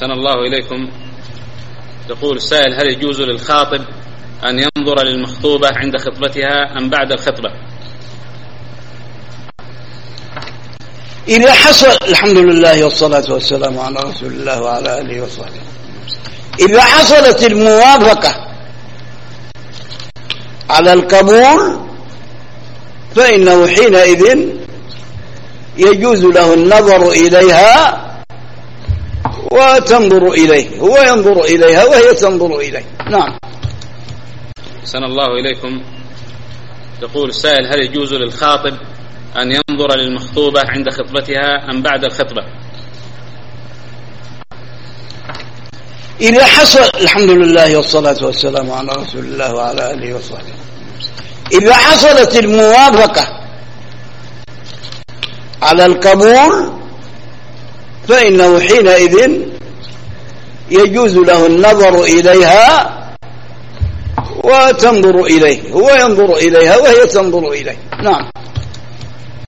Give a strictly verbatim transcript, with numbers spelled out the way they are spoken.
أحسن الله إليكم. يقول السائل: هل يجوز للخاطب أن ينظر للمخطوبة عند خطبتها أم بعد الخطبة؟ إذا حصل، الحمد لله والصلاة والسلام على رسول الله وعلى آله وصحبه، إذا حصلت الموافقة على القبول فإنه حينئذ يجوز له النظر إليها وتنظر إليه، هو ينظر إليها وهي تنظر إليه. نعم. أحسن الله إليكم. يقول السائل: هل يجوز للخاطب أن ينظر للمخطوبة عند خطبتها أم بعد الخطبة؟ إذا حصل، الحمد لله والصلاة والسلام على رسول الله وعلى آله وصحبه، إذا حصلت الموافقة على القبول فإنه حينئذ يجوز له النظر إليها وتنظر إليه، هو ينظر إليها وهي تنظر إليه. نعم.